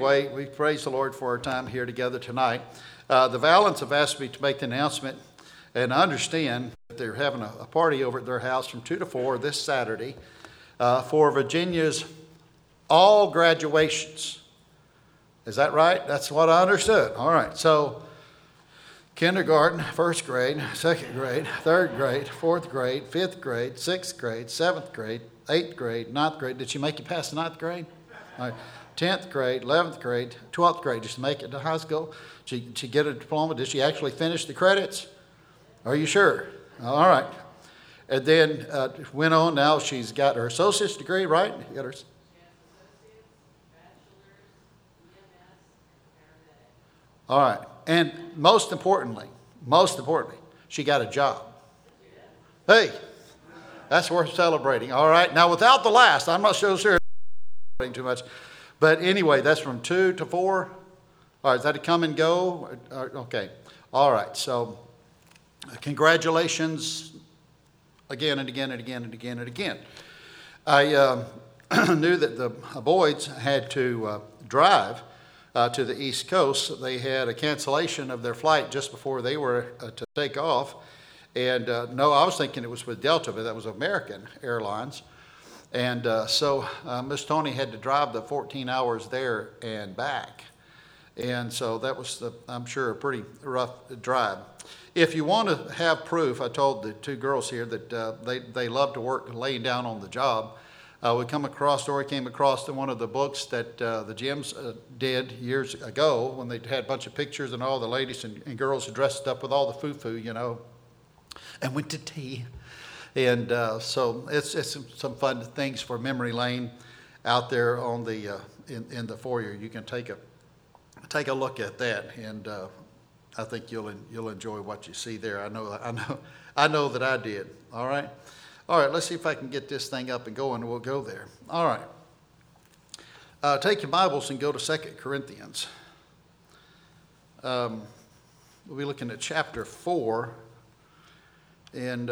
anyway, we praise the Lord for our time here together tonight. The Vallens have asked me to make the announcement, and I understand that they're having a party over at their house from 2 to 4 this Saturday for Virginia's all graduations. Is that right? That's what I understood. All right. So kindergarten, first grade, second grade, third grade, fourth grade, fifth grade, sixth grade, seventh grade, eighth grade, ninth grade. Did she make you pass the ninth grade? All right. 10th grade, 11th grade, 12th grade. Did she make it to high school? Did she get a diploma? Did she actually finish the credits? Are you sure? All right. And then went on. Now she's got her associate's degree, right? You got her. All right. And most importantly, she got a job. Hey, that's worth celebrating. All right. Now, without the last, I'm not so sure too much. But anyway, that's from 2 to 4. All right, is that a come and go? Okay. All right. So congratulations again and again and again and again and again. I knew that the Boyds had to drive to the East Coast. They had a cancellation of their flight just before they were to take off. And no, I was thinking it was with Delta, but that was American Airlines. And so Miss Tony had to drive the 14 hours there and back. And so that was, I'm sure, a pretty rough drive. If you want to have proof, I told the two girls here that they love to work laying down on the job. We came across in one of the books that the Jims did years ago when they had a bunch of pictures and all the ladies and girls dressed up with all the foo-foo, and went to tea. And so it's some fun things for memory lane out there on the in the foyer. You can take a look at that, and I think you'll enjoy what you see there. I know that I did. All right. Let's see if I can get this thing up and going, and we'll go there. All right. Take your Bibles and go to 2 Corinthians. We'll be looking at chapter 4, and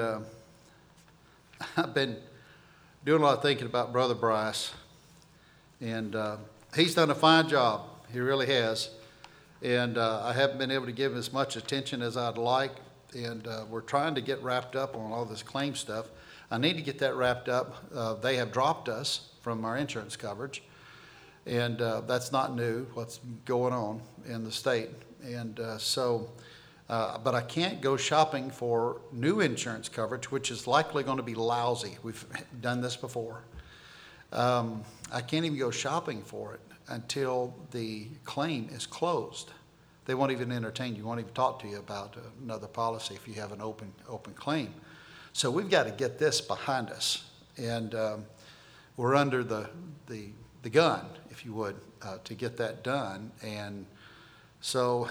I've been doing a lot of thinking about Brother Bryce, and he's done a fine job. He really has. And I haven't been able to give him as much attention as I'd like, and we're trying to get wrapped up on all this claim stuff. I need to get that wrapped up. They have dropped us from our insurance coverage, and that's not new, what's going on in the state. And but I can't go shopping for new insurance coverage, which is likely going to be lousy. We've done this before. I can't even go shopping for it until the claim is closed. They won't even entertain you, won't even talk to you about another policy if you have an open claim. So we've got to get this behind us. And we're under the gun, if you would, to get that done. And so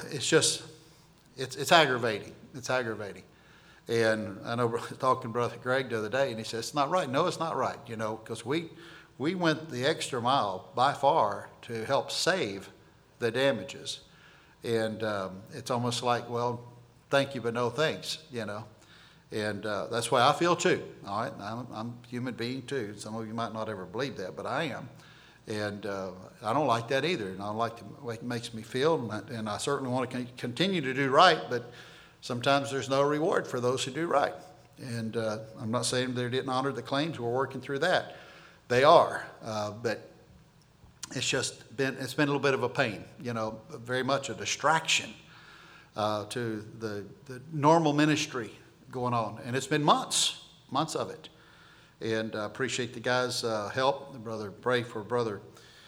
it's aggravating. It's aggravating. And I know I was talking to Brother Greg the other day, and he said, it's not right. No, it's not right, because we went the extra mile by far to help save the damages. And it's almost like, well, thank you, but no thanks, And that's why I feel too, all right? I'm a human being too. Some of you might not ever believe that, but I am. And I don't like that either. And I don't like the way it makes me feel. And I certainly want to continue to do right, but sometimes there's no reward for those who do right. And I'm not saying they didn't honor the claims. We're working through that. They are. But it's been a little bit of a pain, very much a distraction to the normal ministry going on. And it's been months of it. And I appreciate the guys' help. Pray for Brother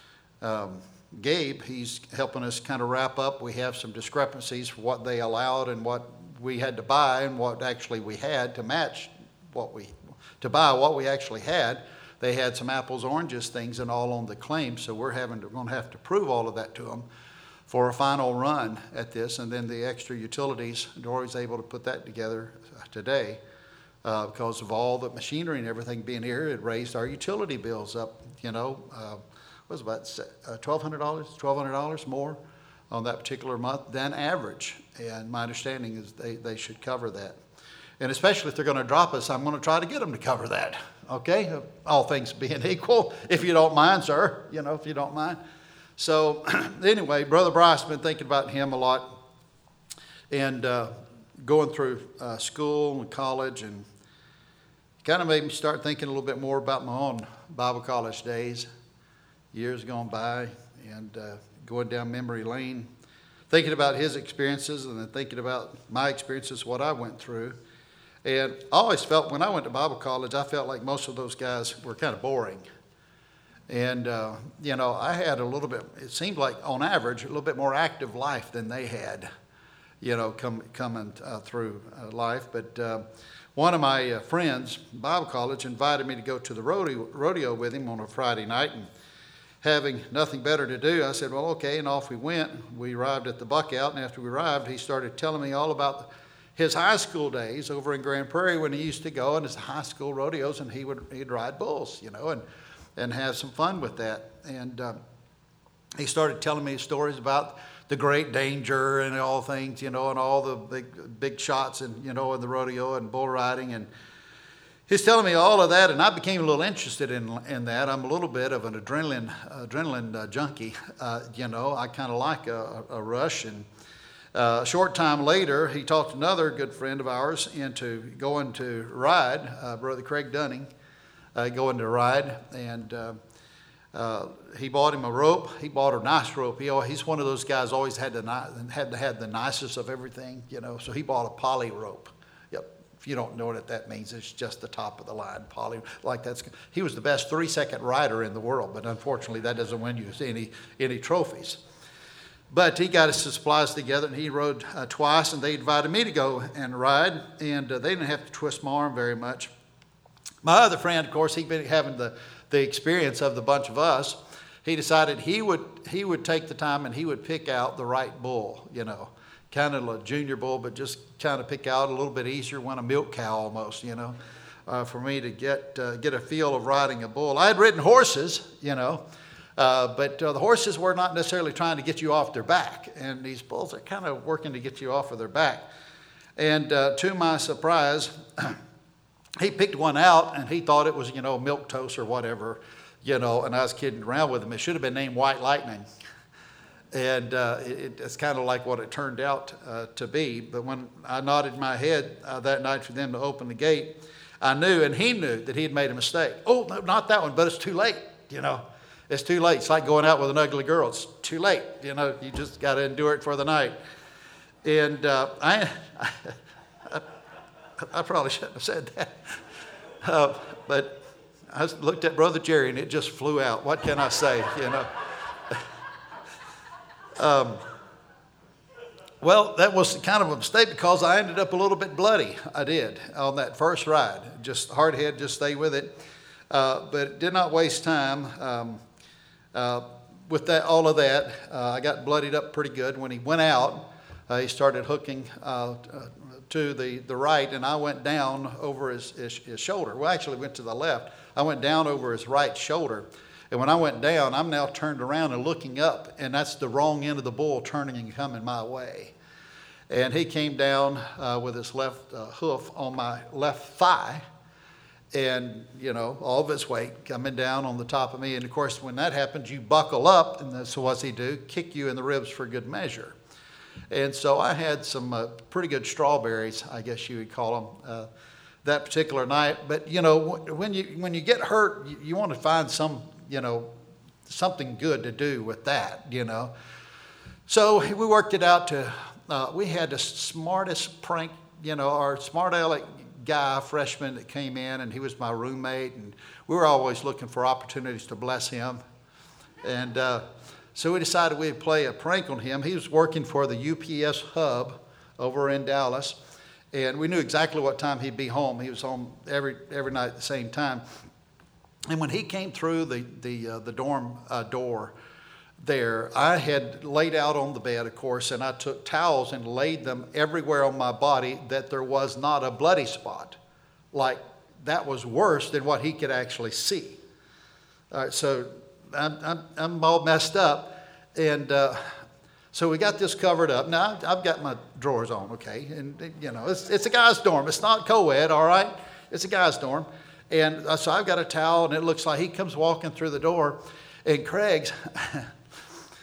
Gabe. He's helping us kind of wrap up. We have some discrepancies for what they allowed and what we had to buy and what actually we had to match what we actually had. They had some apples, oranges, things, and all on the claim. So we're going to have to prove all of that to them for a final run at this. And then the extra utilities, Dory's able to put that together today. Because of all the machinery and everything being here, it raised our utility bills up, was about $1,200 more on that particular month than average. And my understanding is they should cover that. And especially if they're going to drop us, I'm going to try to get them to cover that. Okay? All things being equal, if you don't mind, sir, if you don't mind. So anyway, Brother Bryce, been thinking about him a lot, and going through school and college, and kind of made me start thinking a little bit more about my own Bible college days, years gone by, and going down memory lane, thinking about his experiences and then thinking about my experiences, what I went through. And I always felt when I went to Bible college, I felt like most of those guys were kind of boring. And, I had a little bit, it seemed like on average, a little bit more active life than they had, coming through life. But one of my friends, Bible college, invited me to go to the rodeo with him on a Friday night. And having nothing better to do, I said, well, okay, and off we went. We arrived at the Buckout, and after we arrived, he started telling me all about his high school days over in Grand Prairie when he used to go in his high school rodeos, and he'd ride bulls, and have some fun with that. And he started telling me stories about the Great Danger and all things, and all the big shots and, in the rodeo and bull riding. And he's telling me all of that, and I became a little interested in that. I'm a little bit of an adrenaline junkie. I kind of like a rush. And a short time later, he talked another good friend of ours into going to ride, Brother Craig Dunning, going to ride. And he bought him a rope. He bought a nice rope. He's one of those guys always had to have the nicest of everything, so he bought a poly rope. Yep. If you don't know what that means, it's just the top of the line poly. He was the best 3-second rider in the world, but unfortunately that doesn't win you any trophies. But he got his supplies together, and he rode twice, and they invited me to go and ride, and they didn't have to twist my arm very much. My other friend, of course, he'd been having the experience of the bunch of us. He decided he would take the time and he would pick out the right bull, kind of a junior bull, but just kind of pick out a little bit easier, one a milk cow almost, for me to get a feel of riding a bull. I had ridden horses, but the horses were not necessarily trying to get you off their back, and these bulls are kind of working to get you off of their back. And to my surprise, he picked one out, and he thought it was, milk toast or whatever, and I was kidding around with him. It should have been named White Lightning. And it's kind of like what it turned out to be. But when I nodded my head that night for them to open the gate, I knew, and he knew, that he had made a mistake. Oh, no, not that one, but it's too late, It's too late. It's like going out with an ugly girl. It's too late, You just got to endure it for the night. And I probably shouldn't have said that. But I looked at Brother Jerry, and it just flew out. What can I say, Well, that was kind of a mistake because I ended up a little bit bloody. I did on that first ride. Just hard head, just stay with it. But it did not waste time. With all of that, I got bloodied up pretty good. When he went out, he started hooking to the right, and I went down over his shoulder. Well, actually went to the left. I went down over his right shoulder. And when I went down, I'm now turned around and looking up, and that's the wrong end of the bull turning and coming my way. And he came down with his left hoof on my left thigh, and, all of his weight coming down on the top of me. And, of course, when that happens, you buckle up, and so what's he do? Kick you in the ribs for good measure. And so I had some pretty good strawberries, I guess you would call them, that particular night. But, when you get hurt, you want to find something good to do with that, So we worked it out we had the smartest prank, our smart aleck guy, freshman that came in, and he was my roommate, and we were always looking for opportunities to bless him. And so we decided we'd play a prank on him. He was working for the UPS hub over in Dallas, and we knew exactly what time he'd be home. He was home every night at the same time. And when he came through the dorm door there, I had laid out on the bed, of course, and I took towels and laid them everywhere on my body that there was not a bloody spot. Like, that was worse than what he could actually see. All right, so I'm all messed up, and so we got this covered up. Now, I've got my drawers on, okay, and, it's a guy's dorm. It's not co-ed, all right? It's a guy's dorm. And so I've got a towel, and it looks like he comes walking through the door, and Craig's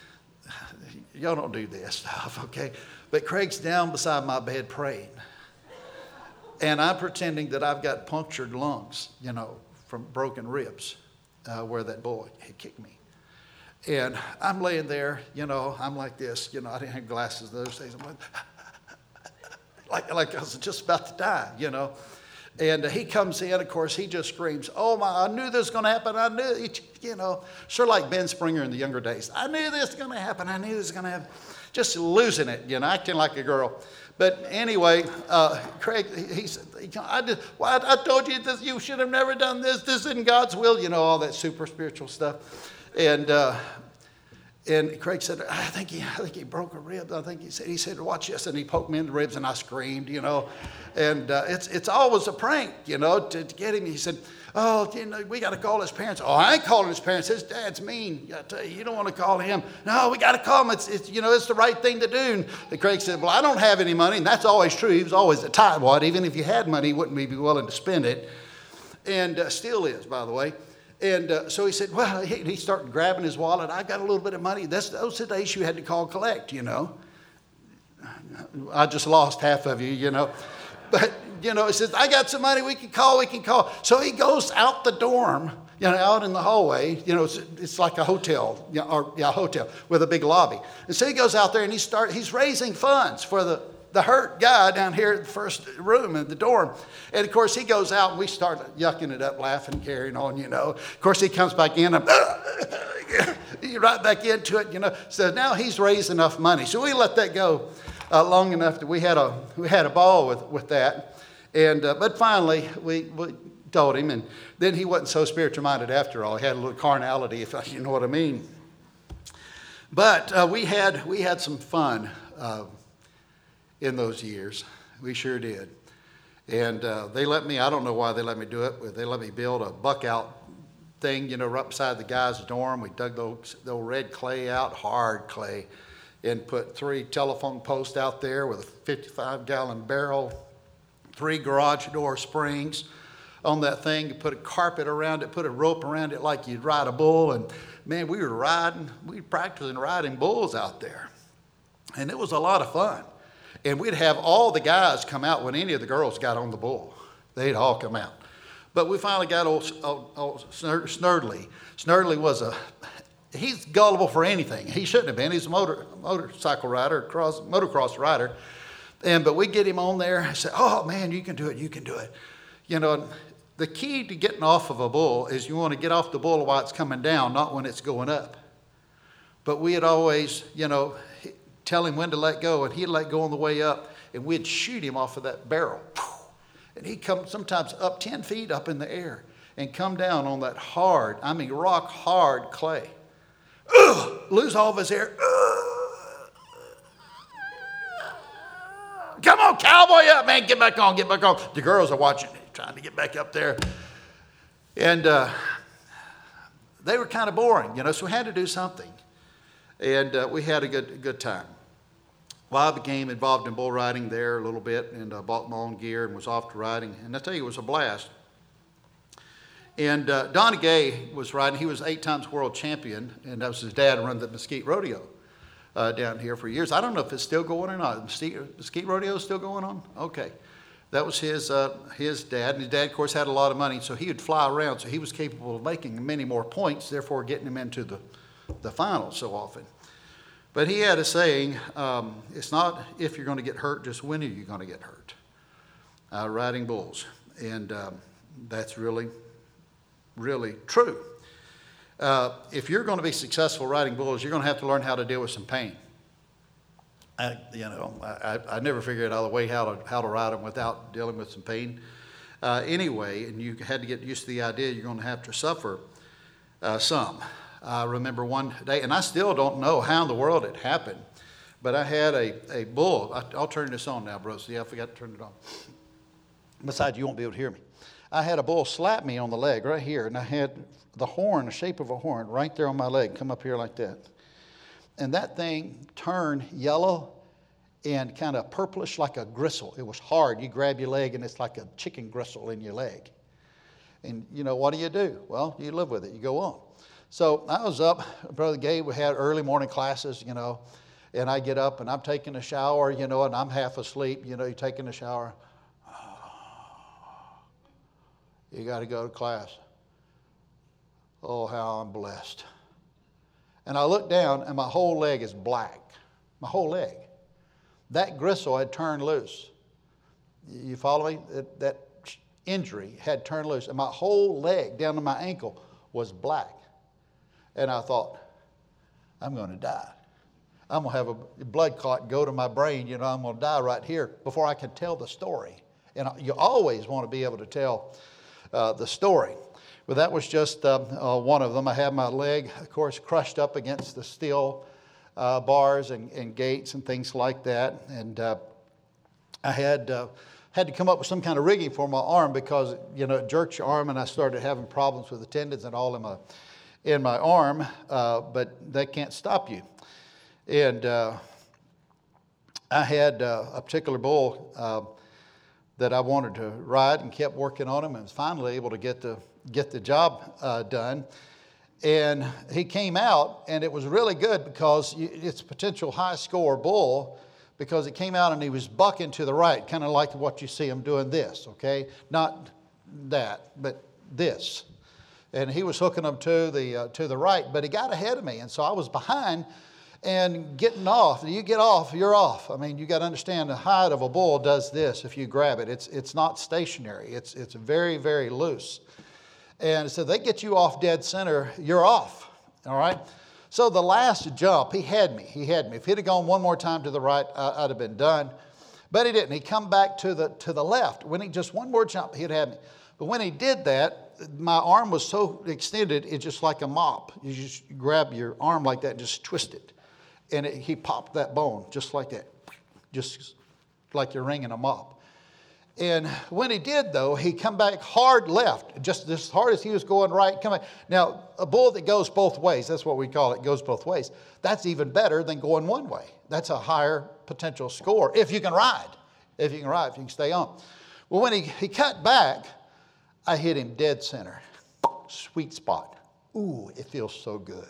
y'all don't do this stuff, okay? But Craig's down beside my bed praying. And I'm pretending that I've got punctured lungs, from broken ribs where that boy had kicked me. And I'm laying there, I'm like this, I didn't have glasses those days. I'm like I was just about to die, And he comes in, of course, he just screams, "Oh my, I knew this was going to happen. I knew it," sure like Ben Springer in the younger days. "I knew this was going to happen. I knew this was going to happen." Just losing it, acting like a girl. But anyway, Craig, he said, I told you this, you should have never done this. This isn't God's will, all that super spiritual stuff. And Craig said, I think he broke a rib. He said, "Watch this." And he poked me in the ribs and I screamed, And it's always a prank, to get him. He said, "Oh, we got to call his parents." "Oh, I ain't calling his parents. His dad's mean. I tell you don't want to call him." "No, we got to call him. It's the right thing to do." And Craig said, "Well, I don't have any money." And that's always true. He was always a tightwad. Even if you had money, he wouldn't be willing to spend it. And still is, by the way. And so he said, well, he started grabbing his wallet. "I got a little bit of money." Those are the days you had to call collect, I just lost half of you, But, he says, "I got some money. We can call. So he goes out the dorm, out in the hallway. It's like a hotel, hotel with a big lobby. And so he goes out there and he's raising funds for the hurt guy down here in the first room in the dorm. And of course he goes out and we start yucking it up, laughing, carrying on, Of course he comes back in and right back into it, So now he's raised enough money. So we let that go long enough that we had a ball with that. And but finally we told him, and then he wasn't so spiritual minded after all. He had a little carnality, if you know what I mean. But we had some fun in those years. We sure did. And they let me, I don't know why they let me do it, but they let me build a buck out thing, right beside the guy's dorm. We dug the old red clay out, hard clay, and put 3 telephone posts out there with a 55-gallon barrel, 3 garage door springs on that thing. You put a carpet around it, put a rope around it like you'd ride a bull. And man, we were practicing riding bulls out there. And it was a lot of fun. And we'd have all the guys come out when any of the girls got on the bull. They'd all come out. But we finally got old Snerdley. Snerdley he's gullible for anything. He shouldn't have been. He's a motorcycle rider, motocross rider. But we get him on there and say, "Oh man, you can do it. The key to getting off of a bull is you want to get off the bull while it's coming down, not when it's going up. But we'd always, tell him when to let go, and he'd let go on the way up, and we'd shoot him off of that barrel. And he'd come sometimes up 10 feet up in the air and come down on that rock hard clay. Lose all of his air. "Come on, cowboy up, man, get back on. The girls are watching, trying to get back up there. And they were kind of boring, so we had to do something. And we had a good time. Well, I became involved in bull riding there a little bit, and bought my own gear and was off to riding. And I tell you, it was a blast. And Donnie Gay was riding. He was 8 times world champion, and that was his dad run the Mesquite Rodeo down here for years. I don't know if it's still going or not. Mesquite Rodeo is still going on? Okay. That was his dad. And his dad, of course, had a lot of money, so he would fly around. So he was capable of making many more points, therefore getting him into the finals so often. But he had a saying, it's not if you're going to get hurt, just when are you going to get hurt? Riding bulls. And that's really, really true. If you're going to be successful riding bulls, you're going to have to learn how to deal with some pain. I never figured out a way how to ride them without dealing with some pain. Anyway, and you had to get used to the idea you're going to have to suffer some. I remember one day, and I still don't know how in the world it happened, but I had a bull. I'll turn this on now, bro. See, I forgot to turn it on. Besides, you won't be able to hear me. I had a bull slap me on the leg right here, and I had the horn, the shape of a horn, right there on my leg, come up here like that. And that thing turned yellow and kind of purplish like a gristle. It was hard. You grab your leg, and it's like a chicken gristle in your leg. And, what do? Well, you live with it. You go on. So I was up. Brother Gabe, we had early morning classes, And I get up and I'm taking a shower, and I'm half asleep. You're taking a shower. You got to go to class. Oh, how I'm blessed. And I look down and my whole leg is black. My whole leg. That gristle had turned loose. You follow me? That injury had turned loose. And my whole leg down to my ankle was black. And I thought, I'm going to die. I'm going to have a blood clot go to my brain. I'm going to die right here before I can tell the story. And you always want to be able to tell the story. But that was just one of them. I had my leg, of course, crushed up against the steel bars and gates and things like that. And I had to come up with some kind of rigging for my arm because, it jerks your arm, and I started having problems with the tendons and all in my arm, but that can't stop you. And I had a particular bull that I wanted to ride and kept working on him, and was finally able to get the job done. And he came out, and it was really good because it's a potential high score bull, because it came out and he was bucking to the right, kind of like what you see him doing this, okay? Not that, but this. And he was hooking them to the right, but he got ahead of me, and so I was behind and getting off. You get off, you're off. I mean, you got to understand the hide of a bull does this if you grab it. It's not stationary. It's very, very loose. And so they get you off dead center, you're off, all right? So the last jump, he had me. If he'd have gone one more time to the right, I'd have been done. But he didn't. He come back to the left. When he just one more jump, he'd have me. But when he did that, my arm was so extended, it's just like a mop. You just grab your arm like that and just twist it. And he popped that bone just like that, just like you're wringing a mop. And when he did, though, he come back hard left, just as hard as he was going right. Come back. Now, a bull that goes both ways, that's what we call it, goes both ways. That's even better than going one way. That's a higher potential score if you can ride, if you can stay on. Well, when he cut back, I hit him dead center, sweet spot. Ooh, it feels so good.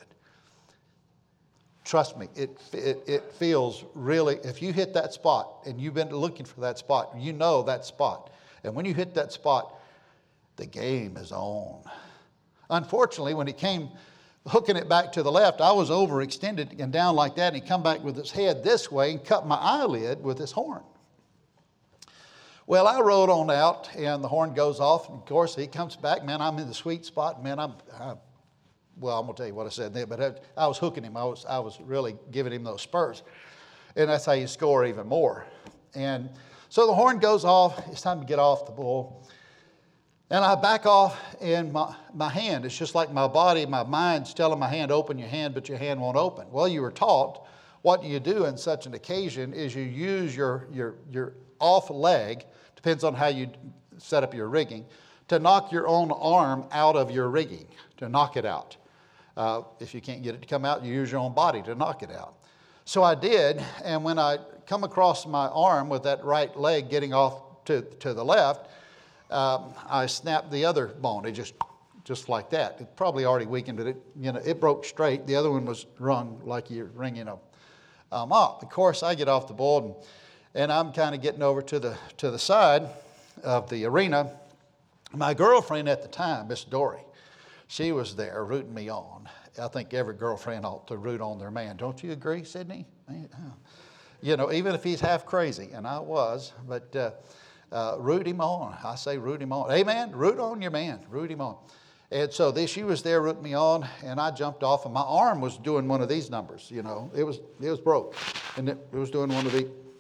Trust me, it feels really, if you hit that spot and you've been looking for that spot, you know that spot. And when you hit that spot, the game is on. Unfortunately, when he came hooking it back to the left, I was overextended and down like that, and he come back with his head this way and cut my eyelid with his horn. Well, I rode on out, and the horn goes off, and of course, he comes back. Man, I'm in the sweet spot. Man, well, I'm going to tell you what I said there, but I was hooking him. I was really giving him those spurs. And that's how you score even more. And so the horn goes off. It's time to get off the bull. And I back off, and my hand, it's just like my body, my mind's telling my hand, open your hand, but your hand won't open. Well, you were taught what you do in such an occasion is you use your off leg, depends on how you set up your rigging, to knock your own arm out of your rigging, to knock it out. If you can't get it to come out, you use your own body to knock it out. So I did, and when I come across my arm with that right leg getting off to the left, I snapped the other bone. It just like that. It probably already weakened, but it broke straight. The other one was wrung like you're wringing a mop. Of course, I get off the bull, and I'm kind of getting over to the side of the arena. My girlfriend at the time, Miss Dory, she was there rooting me on. I think every girlfriend ought to root on their man. Don't you agree, Sydney? Even if he's half crazy, and I was, but root him on. I say root him on. Amen? Root on your man. Root him on. And so she was there rooting me on, and I jumped off, and my arm was doing one of these numbers. It was broke, and it was doing one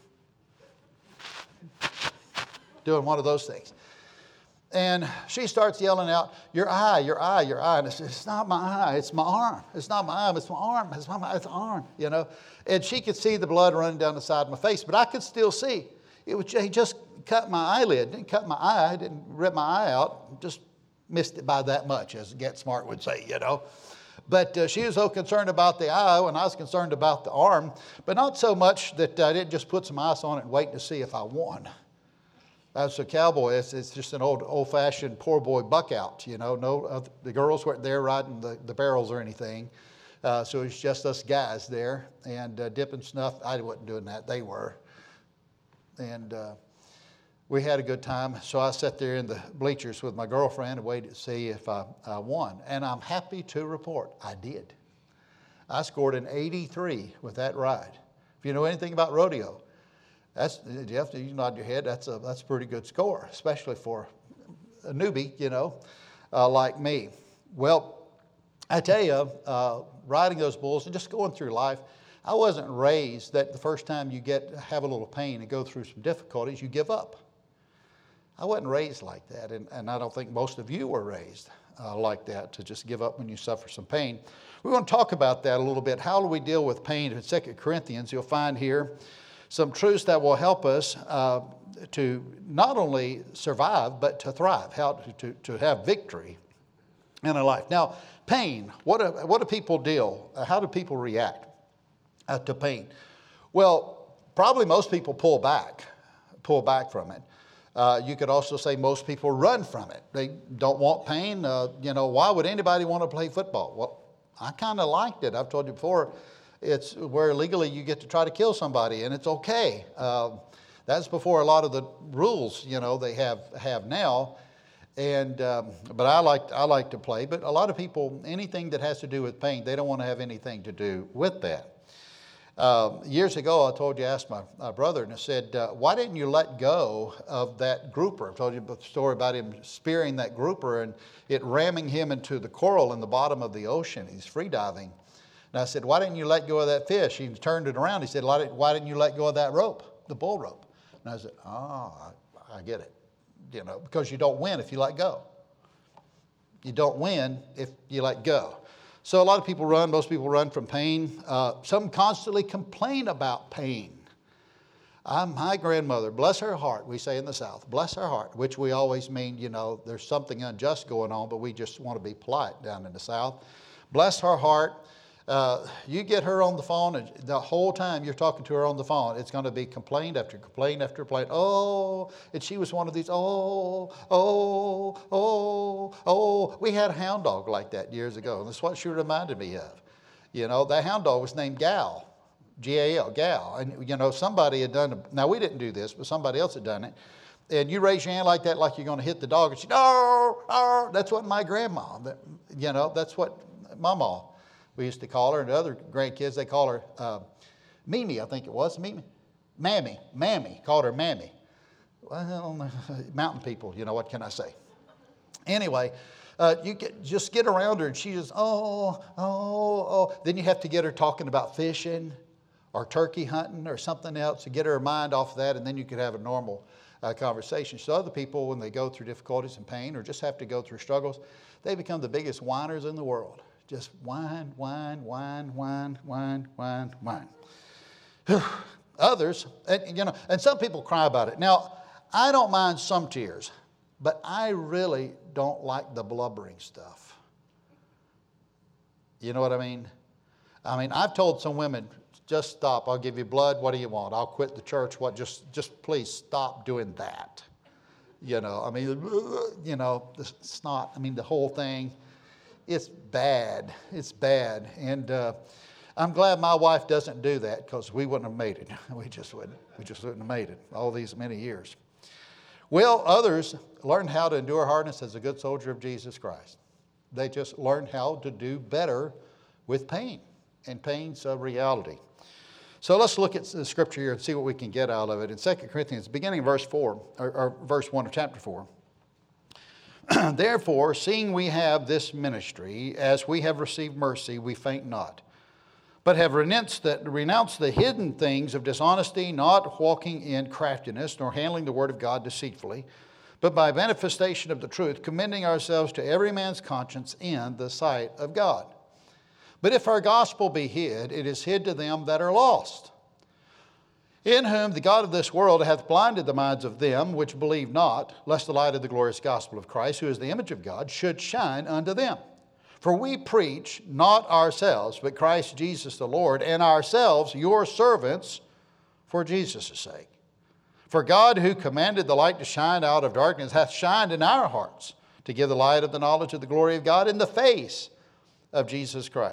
of those things. And she starts yelling out, your eye, your eye, your eye. And I said, it's not my eye, it's my arm. It's not my eye, it's my arm. It's my arm, And she could see the blood running down the side of my face, but I could still see. He just cut my eyelid, didn't cut my eye, didn't rip my eye out, just missed it by that much, as Get Smart would say, But she was so concerned about the eye, and I was concerned about the arm, but not so much that I didn't just put some ice on it and wait to see if I won. As a cowboy, it's just an old-fashioned poor boy buck out, No, the girls weren't there riding the barrels or anything. So it was just us guys there, and dipping snuff. I wasn't doing that. They were. And we had a good time. So I sat there in the bleachers with my girlfriend and waited to see if I won. And I'm happy to report I did. I scored an 83 with that ride. If you know anything about rodeo, that's, Jeff, you nod your head, that's a pretty good score, especially for a newbie, like me. Well, I tell you, riding those bulls and just going through life, I wasn't raised that the first time you have a little pain and go through some difficulties, you give up. I wasn't raised like that, and I don't think most of you were raised like that, to just give up when you suffer some pain. We want to talk about that a little bit. How do we deal with pain? In 2 Corinthians, you'll find here some truths that will help us to not only survive, but to thrive, how to have victory in our life. Now, pain, what do people deal? How do people react to pain? Well, probably most people pull back from it. You could also say most people run from it. They don't want pain. Why would anybody want to play football? Well, I kind of liked it. I've told you before, it's where legally you get to try to kill somebody, and it's okay. That's before a lot of the rules, they have now. And but I like to play. But a lot of people, anything that has to do with pain, they don't want to have anything to do with that. Years ago, I asked my brother, and I said, why didn't you let go of that grouper? I told you the story about him spearing that grouper and it ramming him into the coral in the bottom of the ocean. He's free diving. And I said, why didn't you let go of that fish? He turned it around. He said, why didn't you let go of that rope, the bull rope? And I said, I get it. Because you don't win if you let go. You don't win if you let go. So a lot of people run. Most people run from pain. Some constantly complain about pain. My grandmother, bless her heart, we say in the South, bless her heart, which we always mean, there's something unjust going on, but we just want to be polite down in the South. Bless her heart. You get her on the phone, and the whole time you're talking to her on the phone, it's going to be complaint after complaint after complaint. Oh, and she was one of these, We had a hound dog like that years ago, and that's what she reminded me of. That hound dog was named Gal, G-A-L, Gal. And, somebody had done it. Now, we didn't do this, but somebody else had done it. And you raise your hand like that, like you're going to hit the dog, and she, that's what my grandma, that's what Mama, we used to call her, and the other grandkids, they call her Mimi, I think it was. Mimi? Mammy, called her Mammy. Well, mountain people, what can I say? Anyway, just get around her, and she just, Then you have to get her talking about fishing or turkey hunting or something else to get her mind off of that, and then you could have a normal conversation. So other people, when they go through difficulties and pain or just have to go through struggles, they become the biggest whiners in the world. Just whine. Others, and some people cry about it. Now, I don't mind some tears, but I really don't like the blubbering stuff. You know what I mean? I've told some women, just stop. I'll give you blood. What do you want? I'll quit the church. What? Just please stop doing that. The snot. The whole thing. It's bad. It's bad. And I'm glad my wife doesn't do that, because we wouldn't have made it. We just wouldn't have made it all these many years. Well, others learn how to endure hardness as a good soldier of Jesus Christ. They just learn how to do better with pain. And pain's a reality. So let's look at the scripture here and see what we can get out of it. In 2 Corinthians, beginning of verse 4, or verse 1 of chapter 4. Therefore, seeing we have this ministry, as we have received mercy, we faint not, but have renounced the hidden things of dishonesty, not walking in craftiness, nor handling the word of God deceitfully, but by manifestation of the truth, commending ourselves to every man's conscience in the sight of God. But if our gospel be hid, it is hid to them that are lost, in whom the God of this world hath blinded the minds of them which believe not, lest the light of the glorious gospel of Christ, who is the image of God, should shine unto them. For we preach not ourselves, but Christ Jesus the Lord, and ourselves your servants for Jesus' sake. For God, who commanded the light to shine out of darkness, hath shined in our hearts, to give the light of the knowledge of the glory of God in the face of Jesus Christ.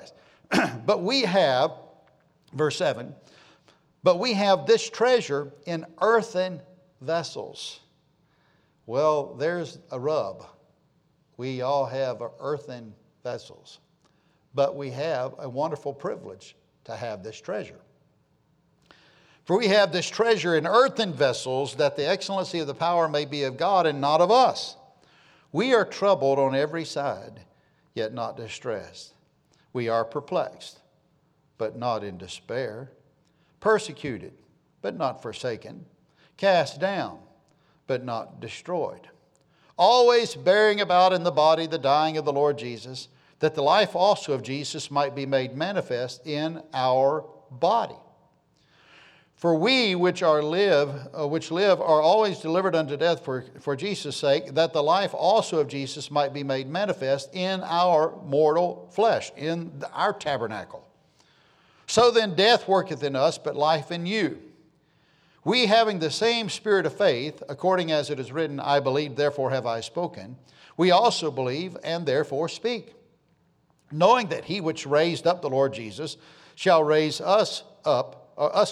But we have, verse 7, but we have this treasure in earthen vessels. Well, there's a rub. We all have earthen vessels. But we have a wonderful privilege to have this treasure. For we have this treasure in earthen vessels, that the excellency of the power may be of God and not of us. We are troubled on every side, yet not distressed. We are perplexed, but not in despair. Persecuted, but not forsaken. Cast down, but not destroyed. Always bearing about in the body the dying of the Lord Jesus, that the life also of Jesus might be made manifest in our body. For we which live are always delivered unto death for Jesus' sake, that the life also of Jesus might be made manifest in our mortal flesh, in our tabernacle. So then death worketh in us, but life in you. We having the same spirit of faith, according as it is written, I believe, therefore have I spoken. We also believe, and therefore speak. Knowing that he which raised up the Lord Jesus shall raise us up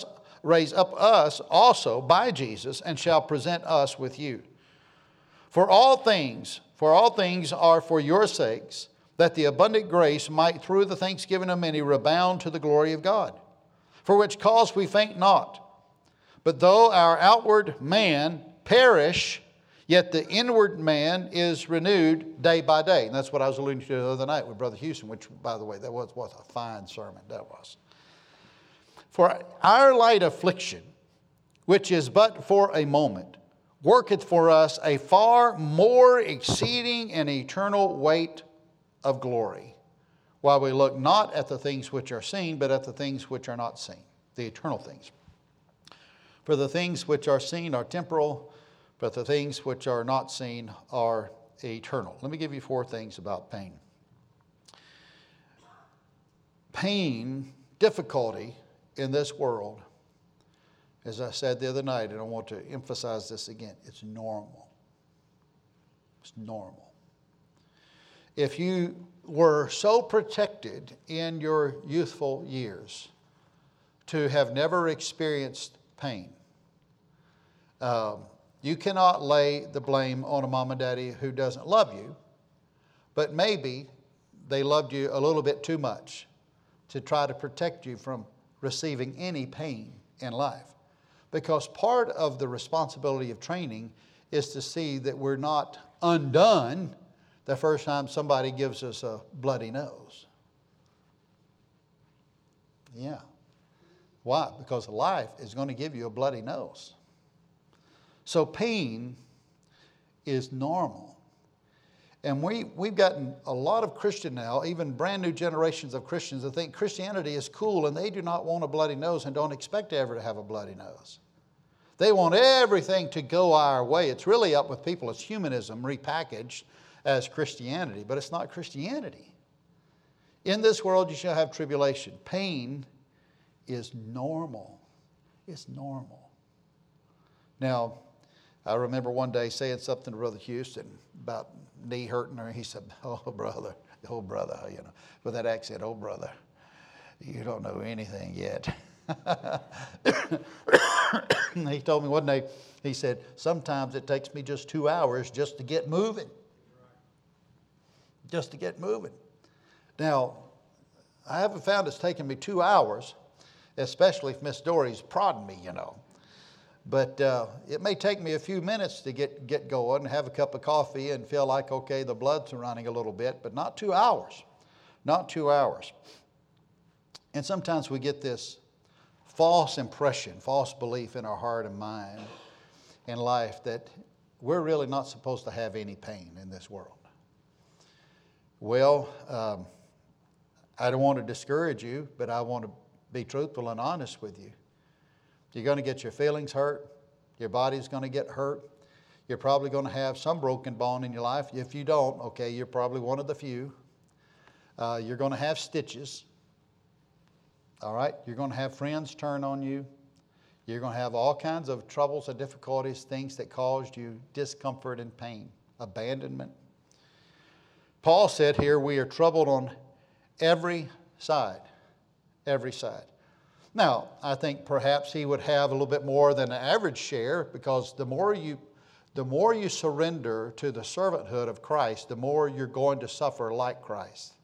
also by Jesus, and shall present us with you. For all things are for your sakes, that the abundant grace might through the thanksgiving of many rebound to the glory of God. For which cause we faint not. But though our outward man perish, yet the inward man is renewed day by day. And that's what I was alluding to the other night with Brother Houston, which, by the way, that was a fine sermon. That was. For our light affliction, which is but for a moment, worketh for us a far more exceeding and eternal weight of glory, while we look not at the things which are seen, but at the things which are not seen, the eternal things. For the things which are seen are temporal, but the things which are not seen are eternal. Let me give you 4 things about pain. Pain, difficulty in this world, as I said the other night, and I want to emphasize this again, it's normal. It's normal. If you were so protected in your youthful years to have never experienced pain, you cannot lay the blame on a mom and daddy who doesn't love you, but maybe they loved you a little bit too much to try to protect you from receiving any pain in life. Because part of the responsibility of training is to see that we're not undone the first time somebody gives us a bloody nose. Yeah. Why? Because life is going to give you a bloody nose. So pain is normal. And we've gotten a lot of Christian now, even brand new generations of Christians that think Christianity is cool and they do not want a bloody nose and don't expect ever to have a bloody nose. They want everything to go our way. It's really up with people. It's humanism repackaged as Christianity, but it's not Christianity. In this world you shall have tribulation. Pain is normal. It's normal. Now, I remember one day saying something to Brother Houston about knee hurting her. He said, oh brother, you know, with that accent, oh brother, you don't know anything yet. He told me one day, he said, sometimes it takes me just 2 hours just to get moving. Just to get moving. Now, I haven't found it's taken me 2 hours, especially if Miss Dory's prodding me, you know. But it may take me a few minutes to get going and have a cup of coffee and feel like, okay, the blood's running a little bit, but not 2 hours. Not 2 hours. And sometimes we get this false impression, false belief in our heart and mind in life that we're really not supposed to have any pain in this world. Well, I don't want to discourage you, but I want to be truthful and honest with you. You're going to get your feelings hurt. Your body's going to get hurt. You're probably going to have some broken bone in your life. If you don't, okay, you're probably one of the few. You're going to have stitches. All right? You're going to have friends turn on you. You're going to have all kinds of troubles and difficulties, things that caused you discomfort and pain, abandonment. Paul said here, we are troubled on every side. Every side. Now, I think perhaps he would have a little bit more than an average share, because the more you surrender to the servanthood of Christ, the more you're going to suffer like Christ.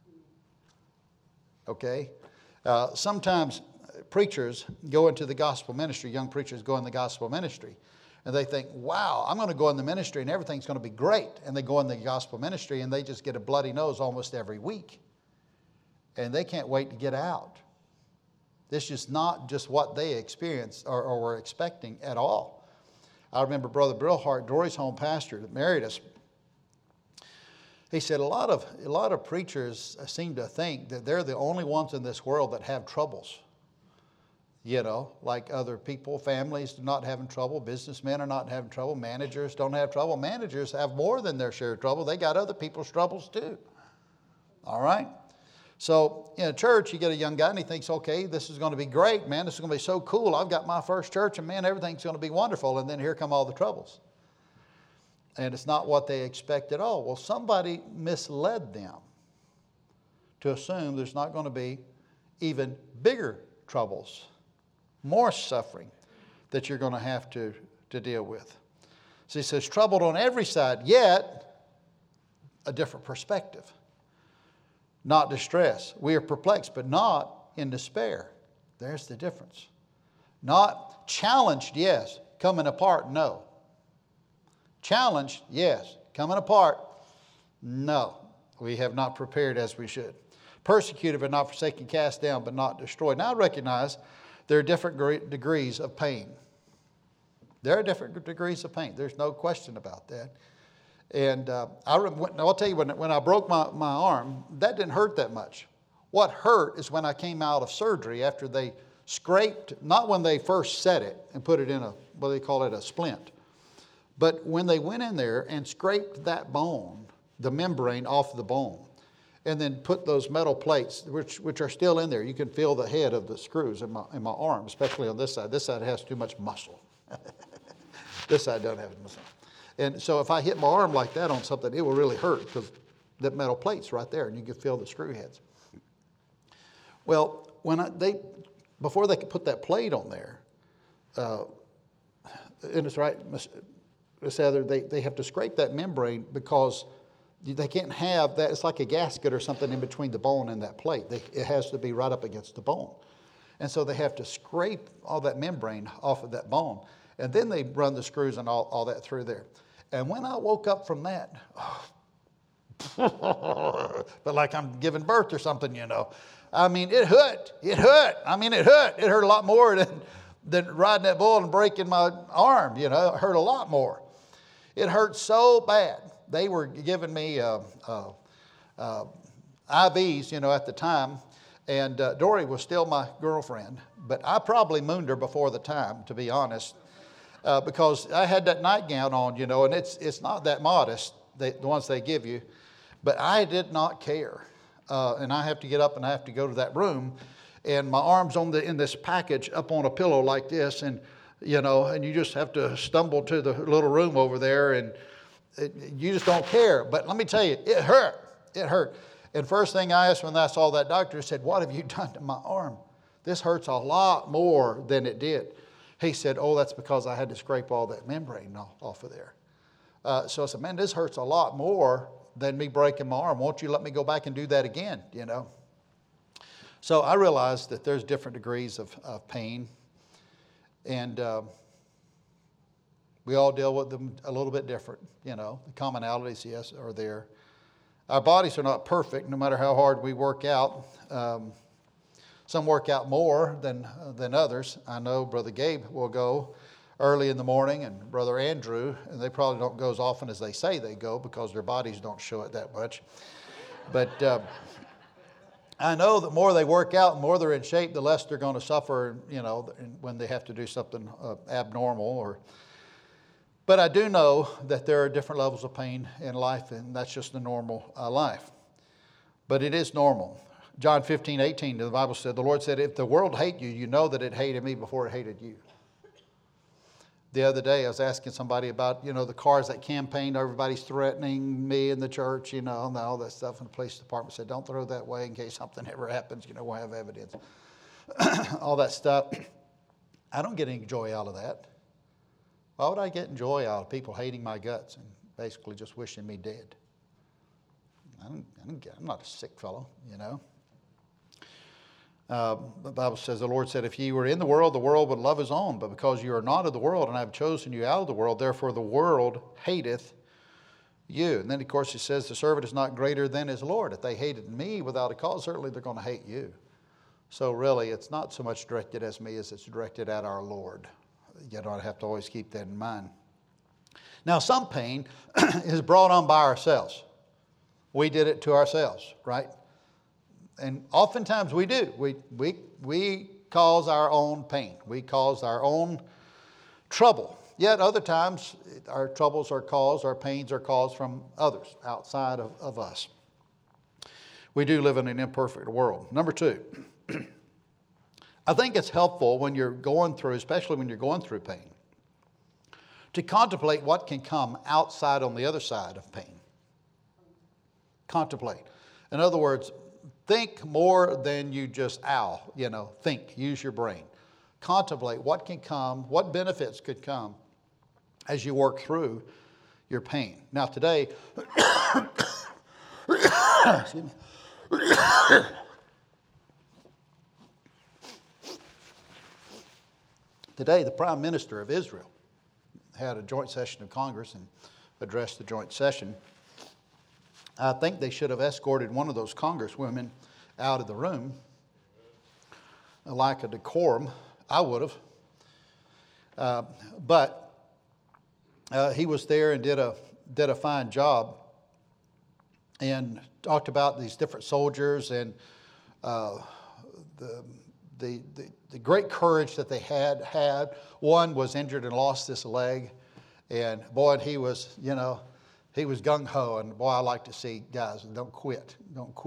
Okay? Sometimes preachers go into the gospel ministry, young preachers go in the gospel ministry, and they think, wow, I'm going to go in the ministry and everything's going to be great. And they go in the gospel ministry and they just get a bloody nose almost every week. And they can't wait to get out. This is not just what they experienced or were expecting at all. I remember Brother Brillhart, Dory's home pastor that married us. He said a lot of preachers seem to think that they're the only ones in this world that have troubles. You know, like other people, families are not having trouble, businessmen are not having trouble, managers don't have trouble. Managers have more than their share of trouble. They got other people's troubles too. All right? So in a church, you get a young guy and he thinks, okay, this is going to be great, man. This is going to be so cool. I've got my first church and man, everything's going to be wonderful. And then here come all the troubles. And it's not what they expect at all. Well, somebody misled them to assume there's not going to be even bigger troubles, more suffering that you're going to have to deal with. So he says, troubled on every side, yet a different perspective. Not distress. We are perplexed, but not in despair. There's the difference. Not challenged, yes. Coming apart, no. Challenged, yes. Coming apart, no. We have not prepared as we should. Persecuted but not forsaken, cast down but not destroyed. Now I recognize there are different degrees of pain. There are different degrees of pain. There's no question about that. And I'll tell you, when I broke my arm, that didn't hurt that much. What hurt is when I came out of surgery after they scraped, not when they first set it and put it in what they call it, a splint, but when they went in there and scraped that bone, the membrane off the bone, and then put those metal plates, which are still in there. You can feel the head of the screws in my arm, especially on this side. This side has too much muscle. This side doesn't have muscle. And so if I hit my arm like that on something, it will really hurt because that metal plate's right there and you can feel the screw heads. Well, before they could put that plate on there, and it's right, Miss Heather, they have to scrape that membrane because they can't have that. It's like a gasket or something in between the bone and that plate. It has to be right up against the bone. And so they have to scrape all that membrane off of that bone. And then they run the screws and all that through there. And when I woke up from that, but like I'm giving birth or something, you know. I mean, it hurt. It hurt. I mean, it hurt. It hurt a lot more than riding that bull and breaking my arm, you know. It hurt a lot more. It hurt so bad. They were giving me IVs, you know, at the time. And Dory was still my girlfriend. But I probably mooned her before the time, to be honest. Because I had that nightgown on, you know, and it's not that modest, the ones they give you. But I did not care. And I have to get up and I have to go to that room. And my arm's in this package up on a pillow like this. And, you know, and you just have to stumble to the little room over there. And you just don't care. But let me tell you, it hurt. It hurt. And first thing I asked when I saw that doctor, said, what have you done to my arm? This hurts a lot more than it did. He said, oh, that's because I had to scrape all that membrane off of there. So I said, man, this hurts a lot more than me breaking my arm. Won't you let me go back and do that again, you know? So I realized that there's different degrees of pain. And we all deal with them a little bit different, you know. The commonalities, yes, are there. Our bodies are not perfect, no matter how hard we work out. Some work out more than others. I know Brother Gabe will go early in the morning, and Brother Andrew, and they probably don't go as often as they say they go because their bodies don't show it that much. But I know the more they work out, the more they're in shape, the less they're going to suffer, you know, when they have to do something abnormal. But I do know that there are different levels of pain in life, and that's just the normal life. But it is normal. John 15:18, the Bible said, the Lord said, if the world hate you, you know that it hated me before it hated you. The other day I was asking somebody about, the cars that campaigned, everybody's threatening me in the church, and all that stuff. And the police department said, don't throw that away in case something ever happens, we'll have evidence. All that stuff. I don't get any joy out of that. Why would I get joy out of people hating my guts and basically just wishing me dead? I'm not a sick fellow, The Bible says, the Lord said, if ye were in the world would love his own. But because you are not of the world, and I have chosen you out of the world, therefore the world hateth you. And then, of course, he says, the servant is not greater than his Lord. If they hated me without a cause, certainly they're going to hate you. So really, it's not so much directed at me as it's directed at our Lord. I have to always keep that in mind. Now, some pain is brought on by ourselves. We did it to ourselves, right? And oftentimes we do. We cause our own pain. We cause our own trouble. Yet other times our troubles are caused, our pains are caused from others outside of us. We do live in an imperfect world. Number 2, I think it's helpful when you're going through, especially when you're going through pain, to contemplate what can come outside on the other side of pain. Contemplate. In other words, think more than you just, think, use your brain. Contemplate what can come, what benefits could come as you work through your pain. Now today, excuse me. Today, the Prime Minister of Israel had a joint session of Congress and addressed the joint session. I think they should have escorted one of those congresswomen out of the room. A lack of decorum. I would have. But he was there and did a fine job and talked about these different soldiers and the great courage that they had. One was injured and lost his leg. And boy, he was, he was gung-ho. And boy, I like to see guys, don't quit.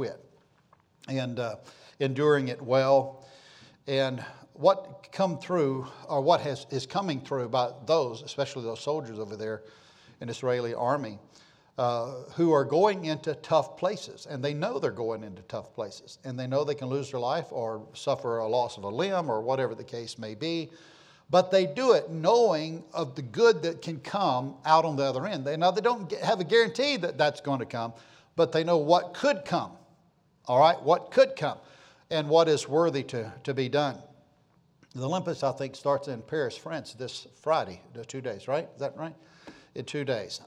And enduring it well. And what come through, or what is coming through about those, especially those soldiers over there in the Israeli army, who are going into tough places. And they know they're going into tough places. And they know they can lose their life or suffer a loss of a limb or whatever the case may be. But they do it knowing of the good that can come out on the other end. They don't have a guarantee that that's going to come, but they know what could come. All right, what could come and what is worthy to be done. The Olympics, I think, starts in Paris, France this Friday, 2 days, right? Is that right? In 2 days.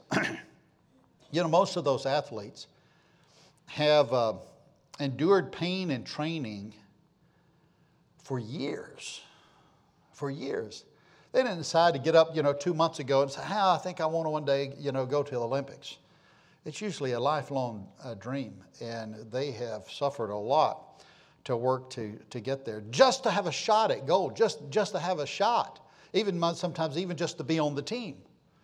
Most of those athletes have endured pain and training for years. For years. They didn't decide to get up, 2 months ago and say, I think I want to one day, go to the Olympics. It's usually a lifelong dream, and they have suffered a lot to work to get there. Just to have a shot at gold, just to have a shot. Sometimes even just to be on the team.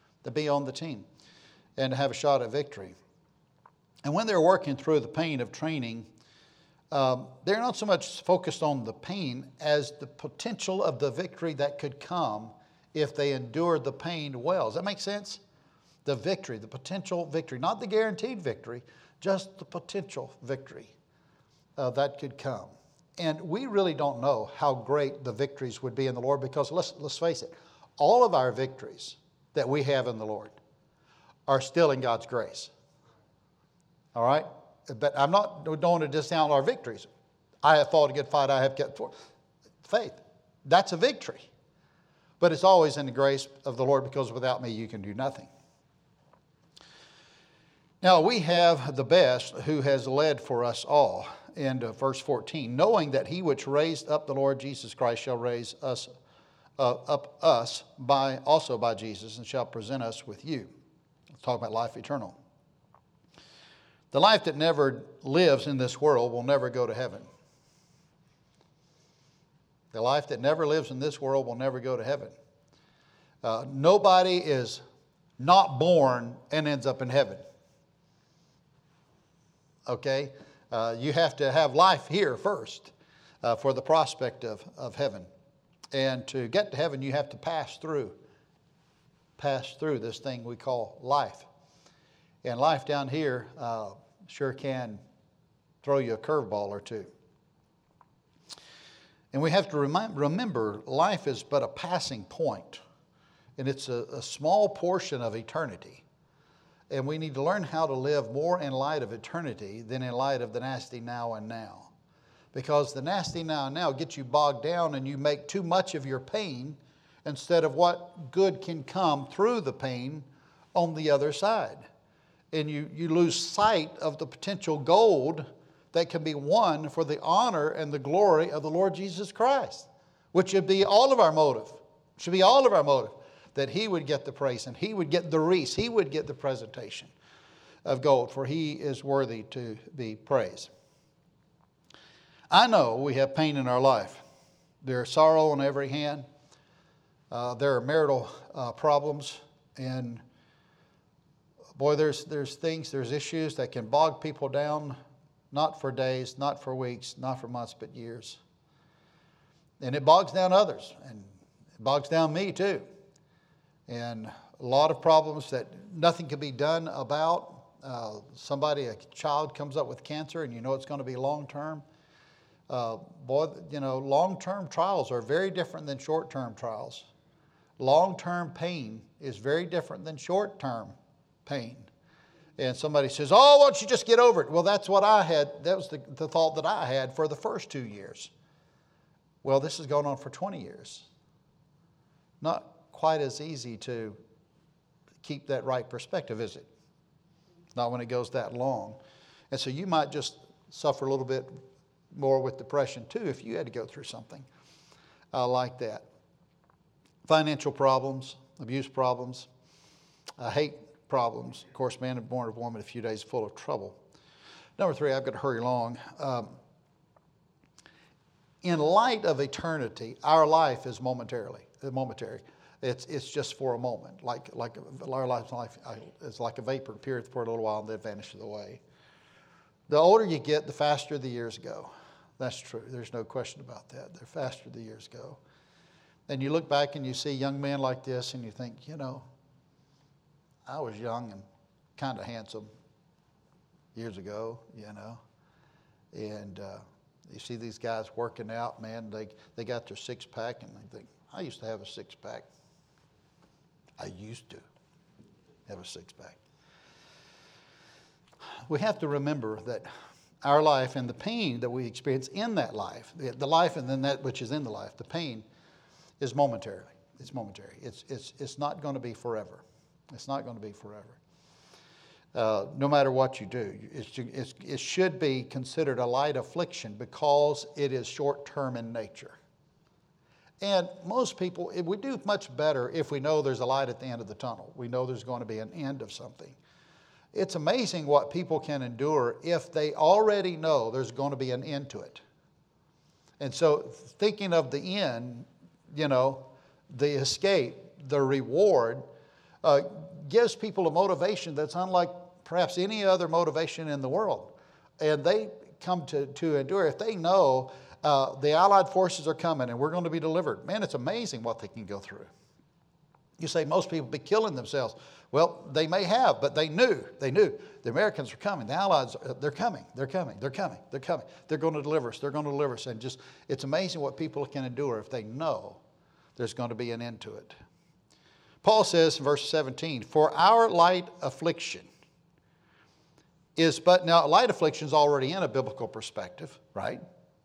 And to have a shot at victory. And when they're working through the pain of training, they're not so much focused on the pain as the potential of the victory that could come if they endured the pain well. Does that make sense? The victory, the potential victory, not the guaranteed victory, just the potential victory that could come. And we really don't know how great the victories would be in the Lord, because let's face it, all of our victories that we have in the Lord are still in God's grace. All right? But don't want to discount our victories. I have fought a good fight, I have kept faith. That's a victory. But it's always in the grace of the Lord, because without me you can do nothing. Now we have the best who has led for us all. In verse 14, knowing that he which raised up the Lord Jesus Christ shall raise us up also by Jesus, and shall present us with you. Let's talk about life eternal. The life that never lives in this world will never go to heaven. The life that never lives in this world will never go to heaven. Nobody is not born and ends up in heaven. Okay? You have to have life here first for the prospect of heaven. And to get to heaven, you have to pass through pass through this thing we call life. And life down here sure can throw you a curveball or two. And we have to remember life is but a passing point, and it's a small portion of eternity. And we need to learn how to live more in light of eternity than in light of the nasty now and now. Because the nasty now and now gets you bogged down, and you make too much of your pain instead of what good can come through the pain on the other side. And you lose sight of the potential gold that can be won for the honor and the glory of the Lord Jesus Christ, which should be all of our motive. Should be all of our motive, that He would get the praise and He would get the wreath. He would get the presentation of gold, for He is worthy to be praised. I know we have pain in our life. There's sorrow on every hand. There are marital problems, and boy, there's things, there's issues that can bog people down, not for days, not for weeks, not for months, but years. And it bogs down others, and it bogs down me too. And a lot of problems that nothing can be done about. A child comes up with cancer, and you know it's going to be long-term. Long-term trials are very different than short-term trials. Long-term pain is very different than short-term pain. And somebody says, oh, why don't you just get over it? Well, that's what I had. That was the thought that I had for the first 2 years. Well, this has gone on for 20 years. Not quite as easy to keep that right perspective, is it? Not when it goes that long. And so you might just suffer a little bit more with depression too if you had to go through something like that. Financial problems, abuse problems, hate problems. Of course, man born of woman, a few days full of trouble. Number 3, I've got to hurry along. In light of eternity, our life is momentary. It's just for a moment. Like our life is like a vapor, appeareth for a little while and then vanishes away. The older you get, the faster the years go. That's true. There's no question about that. The faster the years go. And you look back and you see young men like this and you think, I was young and kind of handsome years ago, And you see these guys working out, man, they got their six-pack and they think, I used to have a six-pack. I used to have a six-pack. We have to remember that our life and the pain that we experience in that life, the life and then that which is in the life, the pain is momentary. It's momentary. It's not going to be forever. It's not going to be forever. No matter what you do, it should be considered a light affliction because it is short-term in nature. And most people, we do much better if we know there's a light at the end of the tunnel. We know there's going to be an end of something. It's amazing what people can endure if they already know there's going to be an end to it. And so thinking of the end, the escape, the reward, gives people a motivation that's unlike perhaps any other motivation in the world. And they come to endure. If they know the Allied forces are coming and we're going to be delivered, man, it's amazing what they can go through. You say most people be killing themselves. Well, they may have, but they knew. The Americans are coming. The Allies, they're coming. They're going to deliver us. And just, it's amazing what people can endure if they know there's going to be an end to it. Paul says in verse 17, for our light affliction is but, now light affliction is already in a biblical perspective, right?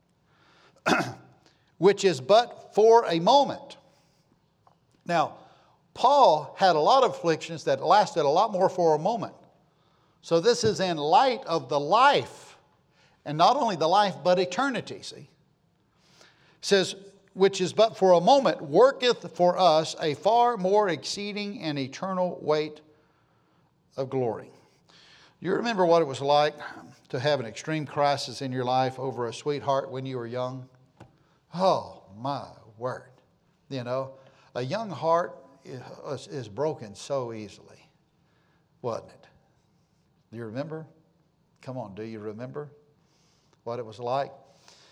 Which is but for a moment. Now, Paul had a lot of afflictions that lasted a lot more for a moment. So this is in light of the life, and not only the life, but eternity, see? It says, which is but for a moment, worketh for us a far more exceeding and eternal weight of glory. You remember what it was like to have an extreme crisis in your life over a sweetheart when you were young? Oh, my word. A young heart is broken so easily, wasn't it? Do you remember? Come on, do you remember what it was like?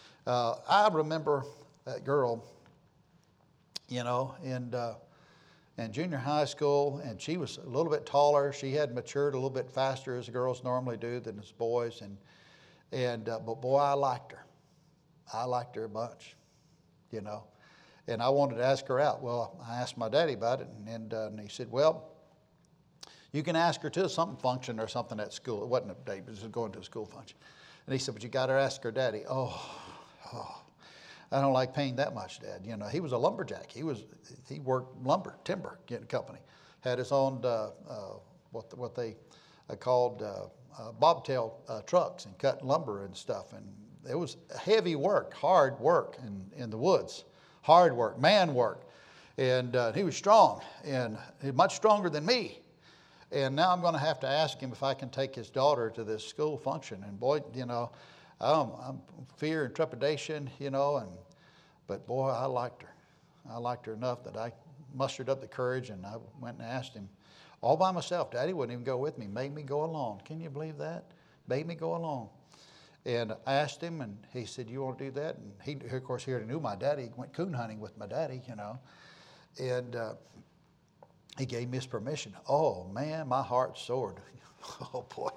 I remember that girl, and and junior high school, and she was a little bit taller. She had matured a little bit faster as girls normally do than as boys, but boy, I liked her. I liked her a bunch, you know. And I wanted to ask her out. Well, I asked my daddy about it, and he said, well, you can ask her to something function or something at school. It wasn't a date, but it was going to a school function. And he said, but you got to ask her daddy. Oh, I don't like paying that much, Dad. You know, he was a lumberjack. He worked timber company. Had his own what they called bobtail trucks and cutting lumber and stuff. And it was heavy work, hard work in the woods. Hard work, man work. And he was strong, and much stronger than me. And now I'm going to have to ask him if I can take his daughter to this school function. And boy, you know, I'm fear and trepidation, you know. But boy, I liked her. I liked her enough that I mustered up the courage, and I went and asked him all by myself. Daddy wouldn't even go with me. Made me go along. Can you believe that? Made me go along. And I asked him, and he said, you want to do that? And he, of course, he already knew my daddy. He went coon hunting with my daddy, you know. And he gave me his permission. Oh, man, my heart soared. Oh, boy,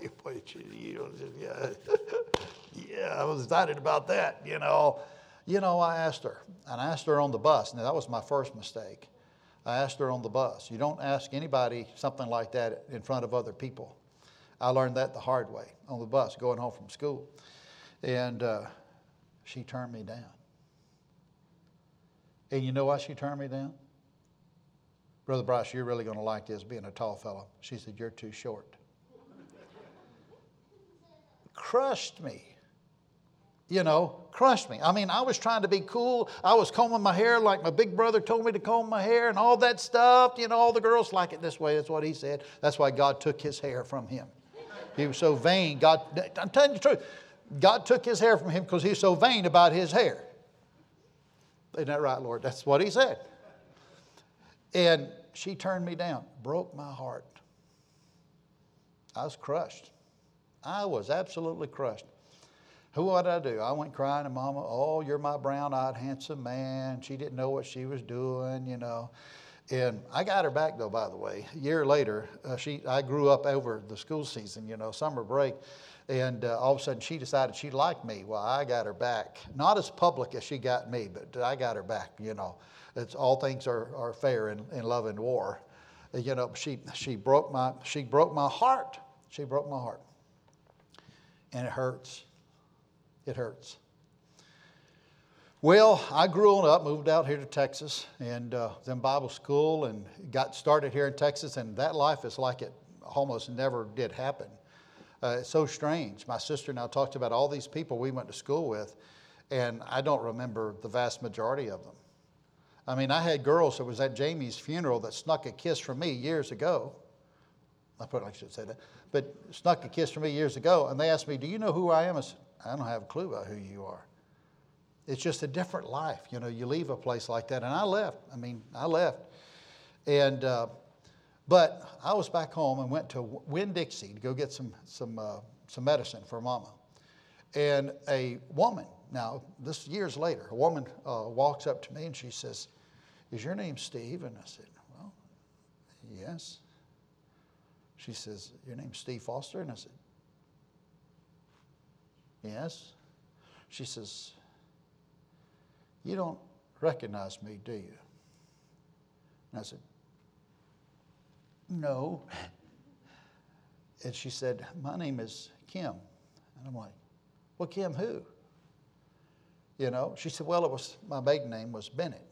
yeah, I was excited about that, you know. You know, I asked her, and I asked her on the bus. Now, that was my first mistake. I asked her on the bus. You don't ask anybody something like that in front of other people. I learned that the hard way on the bus going home from school. And she turned me down. And you know why she turned me down? Brother Bryce, you're really going to like this, being a tall fellow. She said, you're too short. Crushed me. You know, crushed me. I mean, I was trying to be cool. I was combing my hair like my big brother told me to comb my hair and all that stuff. You know, all the girls like it this way. That's what he said. That's why God took his hair from him. He was so vain. I'm telling you the truth. God took his hair from him because he was so vain about his hair. Isn't that right, Lord? That's what he said. And she turned me down. Broke my heart. I was crushed. I was absolutely crushed. What did I do? I went crying to Mama. Oh, you're my brown-eyed, handsome man. She didn't know what she was doing, you know. And I got her back, though, by the way. A year later, I grew up over the school season, you know, summer break. And all of a sudden, she decided she liked me. Well, I got her back. Not as public as she got me, but I got her back, you know. It's all things are fair in love and war. You know, she broke my heart. She broke my heart. And it hurts. It hurts. Well, I grew on up, moved out here to Texas, and was in Bible school and got started here in Texas, and that life is like it almost never did happen. It's so strange. My sister and I talked about all these people we went to school with, and I don't remember the vast majority of them. I mean, I had girls that was at Jamie's funeral that snuck a kiss from me years ago. I probably should say that. But snuck a kiss from me years ago, and they asked me, do you know who I am? I said, I don't have a clue about who you are. It's just a different life. You know, you leave a place like that. And I left. I left. And, but I was back home and went to Winn-Dixie to go get some medicine for Mama. And a woman, now this years later, a woman walks up to me and she says, is your name Steve? And I said, well, yes. She says, your name's Steve Foster? And I said, yes. She says, you don't recognize me, do you? And I said, no. And she said, my name is Kim. And I'm like, well, Kim who? You know, she said, well, my maiden name was Bennett.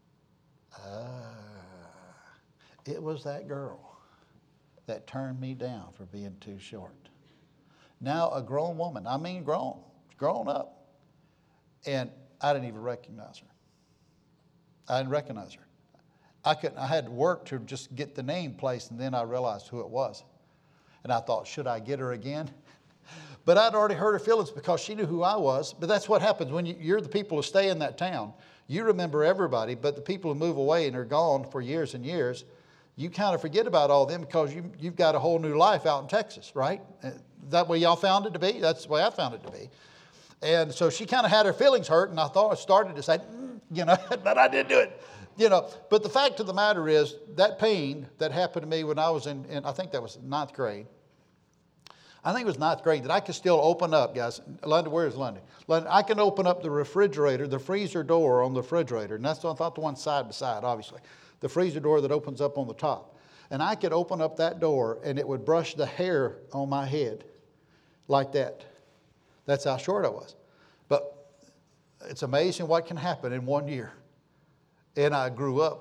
It was that girl that turned me down for being too short. Now a grown woman, grown up. And I didn't even recognize her. I didn't recognize her. I had to work to just get the name placed, and then I realized who it was. And I thought, should I get her again? But I'd already hurt her feelings because she knew who I was. But that's what happens when you're the people who stay in that town. You remember everybody, but the people who move away and are gone for years and years, you kind of forget about all them because you've got a whole new life out in Texas, right? That way y'all found it to be? That's the way I found it to be. And so she kind of had her feelings hurt, and I started to say, you know, but I didn't do it. But the fact of the matter is, that pain that happened to me when I was in I think that was ninth grade. I think it was ninth grade, that I could still open up, guys. London, where is London? London, I can open up the refrigerator, the freezer door on the refrigerator. And that's not the one side by side, obviously. The freezer door that opens up on the top. And I could open up that door and it would brush the hair on my head like that. That's how short I was. But it's amazing what can happen in 1 year. And I grew up.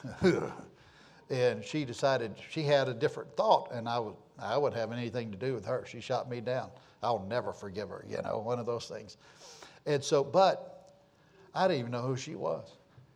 And she decided she had a different thought, and I wouldn't have anything to do with her. She shot me down. I'll never forgive her, one of those things. And so, but I didn't even know who she was.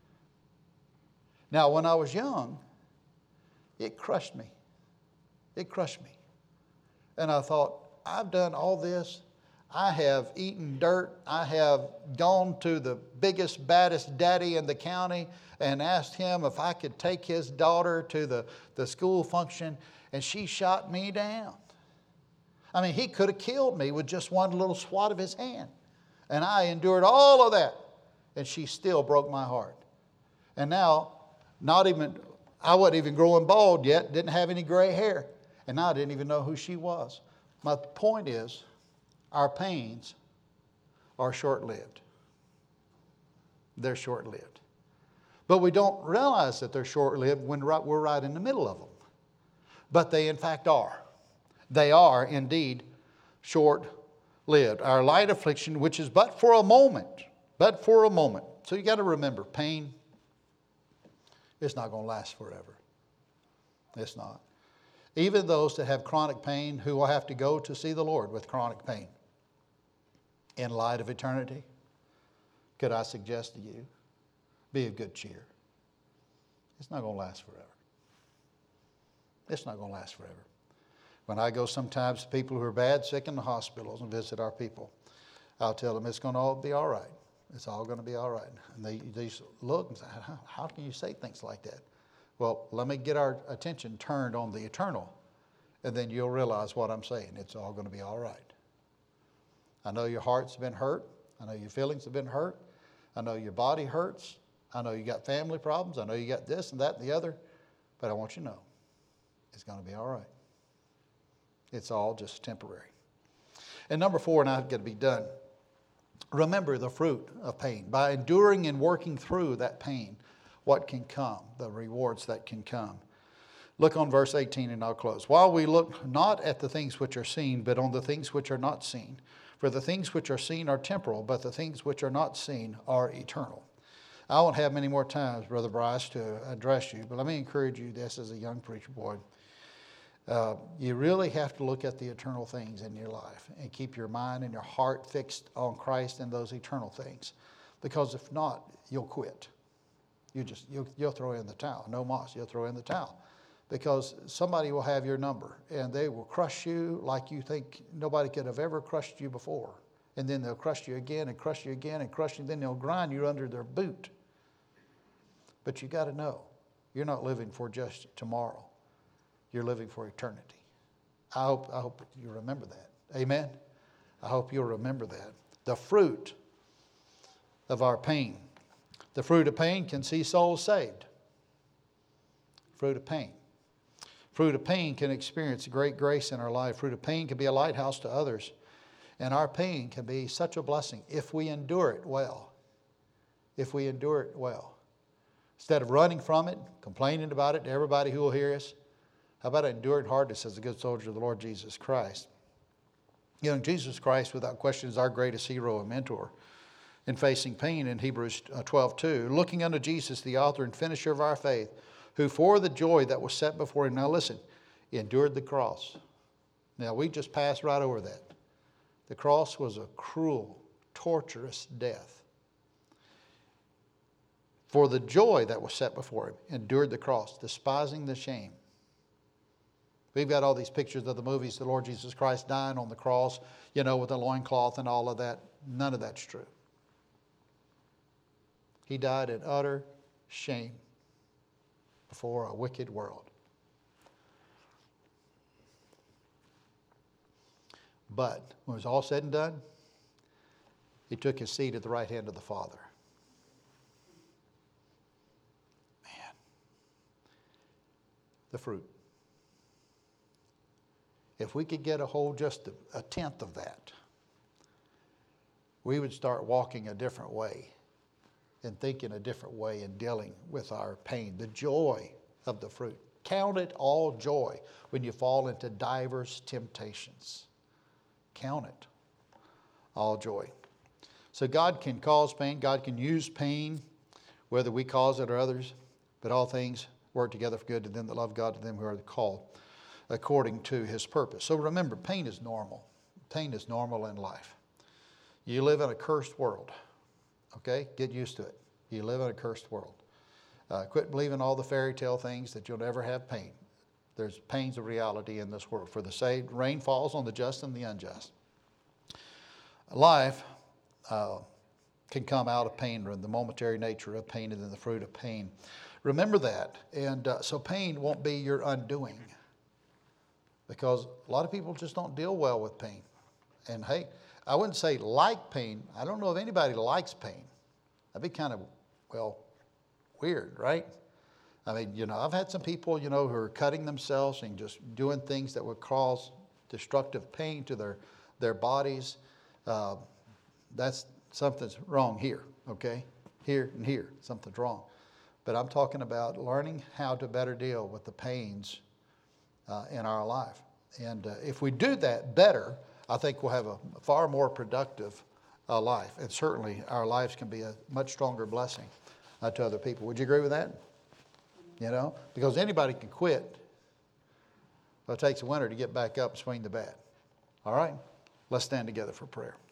Now, when I was young, it crushed me. It crushed me. And I thought, I've done all this. I have eaten dirt. I have gone to the biggest, baddest daddy in the county and asked him if I could take his daughter to the school function, and she shot me down. I mean, he could have killed me with just one little swat of his hand. And I endured all of that, and she still broke my heart. And now, I wasn't even growing bald yet, didn't have any gray hair, and I didn't even know who she was. My point is, our pains are short-lived. They're short-lived. But we don't realize that they're short-lived when we're right in the middle of them. But they in fact are. They are indeed short-lived. Our light affliction, which is but for a moment. So you got to remember, pain is not going to last forever. It's not. Even those that have chronic pain who will have to go to see the Lord with chronic pain. In light of eternity, could I suggest to you, be of good cheer. It's not going to last forever. It's not going to last forever. When I go sometimes to people who are bad, sick in the hospitals and visit our people, I'll tell them it's going to all be all right. It's all going to be all right. And they look and say, how can you say things like that? Well, let me get our attention turned on the eternal, and then you'll realize what I'm saying. It's all going to be all right. I know your heart's been hurt. I know your feelings have been hurt. I know your body hurts. I know you got family problems. I know you got this and that and the other. But I want you to know, it's going to be all right. It's all just temporary. And number 4, and I've got to be done. Remember the fruit of pain. By enduring and working through that pain, what can come, the rewards that can come. Look on verse 18 and I'll close. While we look not at the things which are seen, but on the things which are not seen. For the things which are seen are temporal, but the things which are not seen are eternal. I won't have many more times, Brother Bryce, to address you, but let me encourage you this as a young preacher boy. You really have to look at the eternal things in your life and keep your mind and your heart fixed on Christ and those eternal things. Because if not, you'll quit. You'll throw in the towel. No mas, you'll throw in the towel. Because somebody will have your number and they will crush you like you think nobody could have ever crushed you before. And then they'll crush you again and crush you again and crush you. Then they'll grind you under their boot. But you got to know, you're not living for just tomorrow. You're living for eternity. I hope you remember that. Amen? I hope you'll remember that. The fruit of our pain. The fruit of pain can see souls saved. Fruit of pain. Fruit of pain can experience great grace in our life. Fruit of pain can be a lighthouse to others. And our pain can be such a blessing if we endure it well. If we endure it well. Instead of running from it, complaining about it to everybody who will hear us, how about enduring hardness as a good soldier of the Lord Jesus Christ? You know, Jesus Christ, without question, is our greatest hero and mentor in facing pain in Hebrews 12:2. Looking unto Jesus, the author and finisher of our faith, who for the joy that was set before him, now listen, endured the cross. Now we just passed right over that. The cross was a cruel, torturous death. For the joy that was set before him, endured the cross, despising the shame. We've got all these pictures of the movies, the Lord Jesus Christ dying on the cross, with a loincloth and all of that. None of that's true. He died in utter shame before a wicked world. But when it was all said and done, he took his seat at the right hand of the Father. the fruit. If we could get a hold just a tenth of that, we would start walking a different way and thinking a different way and dealing with our pain. The joy of the fruit. Count it all joy when you fall into diverse temptations. Count it all joy. So God can cause pain. God can use pain, whether we cause it or others. But all things work together for good to them that love God, to them who are called according to His purpose. So remember, pain is normal. Pain is normal in life. You live in a cursed world. Okay? Get used to it. You live in a cursed world. Quit believing all the fairy tale things that you'll never have pain. There's pains of reality in this world. For the saved, rain falls on the just and the unjust. Life can come out of pain, or the momentary nature of pain, and then the fruit of pain. Remember that. And so pain won't be your undoing, because a lot of people just don't deal well with pain. And hey, I wouldn't say like pain. I don't know if anybody likes pain. That'd be kind of, weird, right? I mean, I've had some people, who are cutting themselves and just doing things that would cause destructive pain to their bodies. That's something's wrong here, okay? Here and here, something's wrong. But I'm talking about learning how to better deal with the pains in our life. And if we do that better, I think we'll have a far more productive life. And certainly our lives can be a much stronger blessing to other people. Would you agree with that? Because anybody can quit. But it takes a winner to get back up and swing the bat. All right? Let's stand together for prayer.